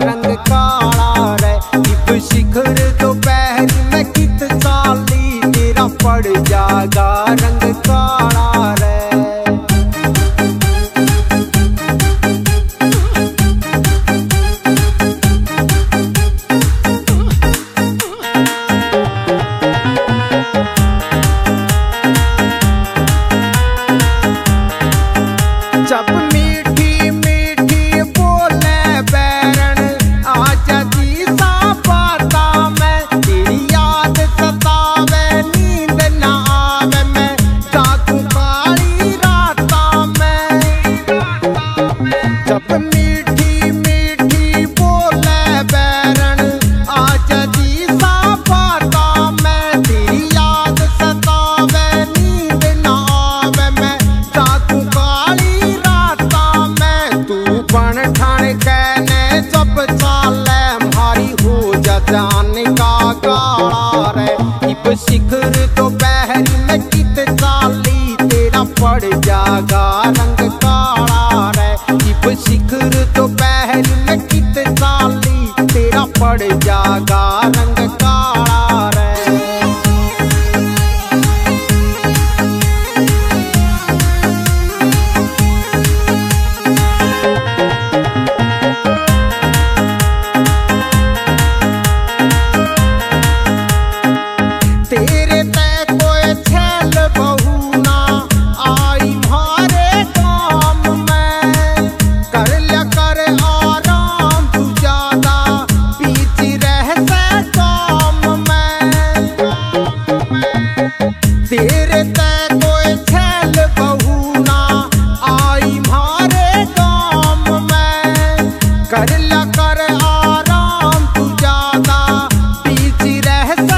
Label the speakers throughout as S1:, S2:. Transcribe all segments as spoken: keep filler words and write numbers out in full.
S1: रंग काला रे। इब शिखर दोपहर में कित चाली तेरा पड़ जागा रंग काला रे। जब मीठी मीठी बोले बैरन आजा जी सा पाता मैं तेरी याद सतावे नींद न आवे मैं जागूं काली राता में। जब मीठी मीठी बोले बैरन आजा जी सा पाता मैं तेरी याद सतावे नींद न आवे मैं जागूं काली बन ठान कहने जब चाले मारी हो जा जान का काला रे। इब शिखर दोपहर में कित चाली तेरा पड़ जागा रंग काला रे। इब शिखर दोपहर में कित चाली तेरा पड़ जागा रंग काला रे। तेरे ते कोई छैल बहू ना आई मारे काम में कर लिया कर आराम तू ज्यादा बीच रह से काम में। तेरे ते कोई छैल बहू ना आई मारे काम में कर लिया कर आराम तू ज्यादा बीच रह से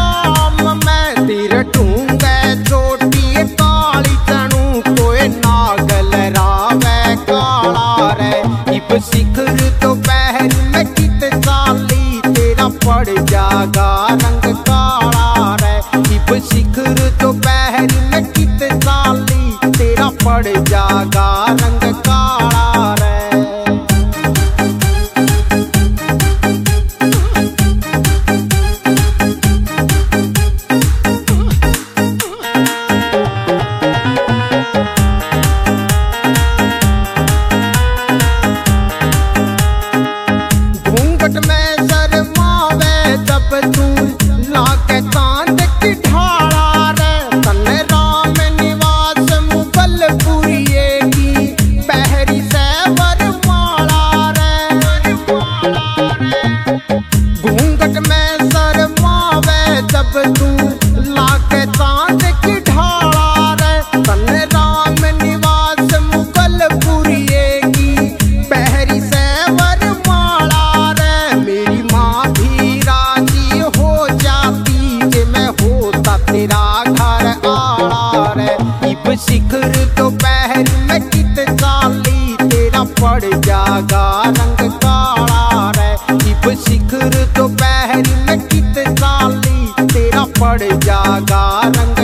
S1: तेरे ढूंगे चोटी काली तनू कोई नागल रावे काला रे। इब शिखर दोपहर में कित चाली तेरा पड़ जागा रंग काला रे। इब शिखर दोपहर में कित चाली तेरा पड़ जागा रंग काला रे। में शर्मावे जब तू लाके चांद की ढाला रे। तन राम निवास मुगलपुरिये की बहरी से वरमाला रे। घूंघट में शर्मावे जब तू लाके चांद की ढाला रे। तन राम निवास मुगलपुरिये की बहरी से तेरा घर आला रे। इब शिखर दोपहर में कित चाली तेरा पड़ जागा रंग काला रे। इब शिखर दोपहर में कित चाली तेरा पड़ जागा रंग